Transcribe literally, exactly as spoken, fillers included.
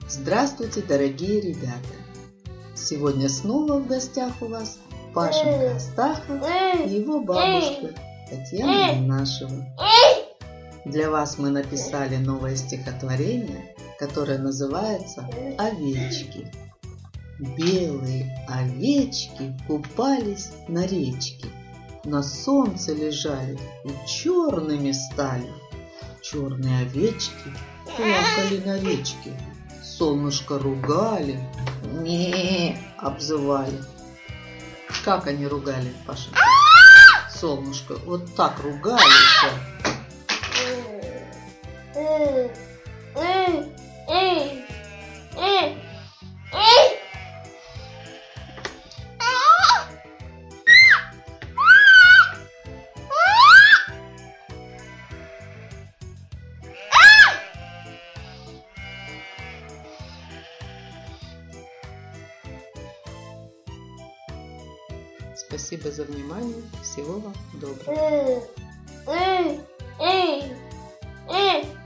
Здравствуйте, дорогие ребята! Сегодня снова в гостях у вас Пашенька Астахов и его бабушка Татьяна Юнашева. Для вас мы написали новое стихотворение, которое называется «Овечки». Белые овечки купались на речке, на солнце лежали и черными стали. Черные овечки плакали на речке, солнышко ругали, не обзывали. Как они ругали, Паша? Солнышко вот так ругали. Спасибо за внимание. Всего вам доброго.